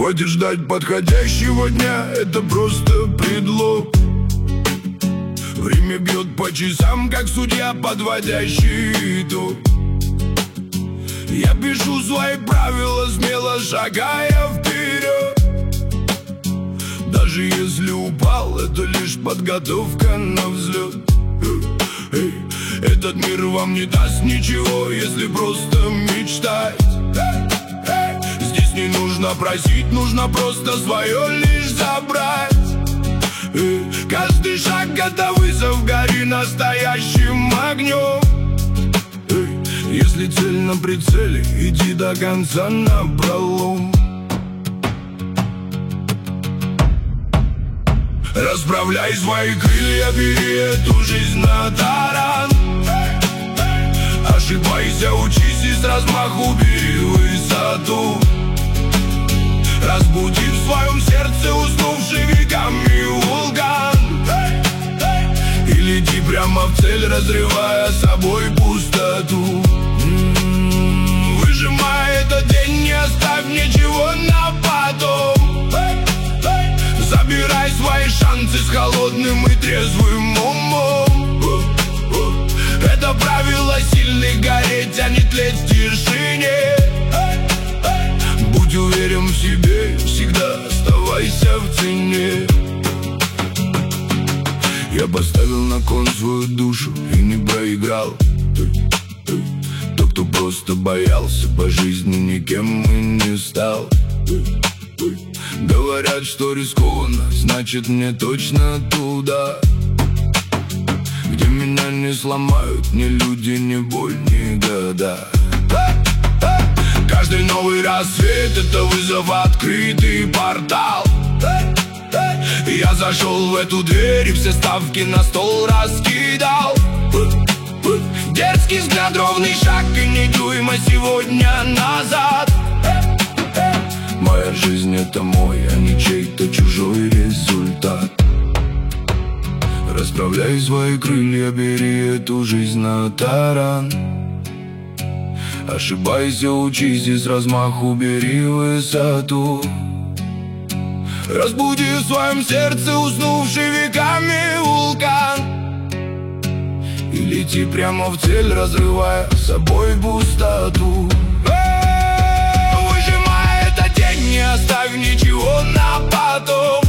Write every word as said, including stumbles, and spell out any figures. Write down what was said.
Хватит ждать подходящего дня, это просто предлог. Время бьет по часам, как судья, подводящий итог. Я пишу свои правила, смело шагая вперед. Даже если упал, это лишь подготовка на взлет. Эй, этот мир вам не даст ничего, если просто мечтать. Здесь не нужно просить, нужно просто свое лишь забрать. Эй, каждый шаг — это вызов, гори настоящим огнем. Эй, если цель на прицеле, иди до конца напролом. Расправляй свои крылья, бери эту жизнь на таран. Ошибайся, учись и с размаху бери высоту. Разбуди в своем сердце уснувший веками вулкан. И лети прямо в цель, разрывая собой пустоту. М-м-м, выжимай этот день, не оставь ничего на потом. Забирай свои шансы с холодным и трезвым умом. Это правило сильных — гореть, а не тлеть в тишине. Будь уверен в себе, всегда оставайся в цене. Я поставил на кон свою душу и не проиграл. Тот, кто просто боялся, по жизни никем и не стал. Говорят, что рискованно, значит мне точно туда, где меня не сломают ни люди, ни боль, ни года. Каждый новый рассвет — это вызов, открытый портал. Я зашел в эту дверь и все ставки на стол раскидал. Дерзкий взгляд, ровный шаг и не дюйма сегодня назад. Моя жизнь — это мой, а не чей-то чужой результат. Расправляй свои крылья, бери эту жизнь на таран. Ошибайся, учись и с размаху бери высоту. Разбуди в своем сердце уснувший веками вулкан. И лети прямо в цель, разрывая собой пустоту. Не оставь ничего на потом.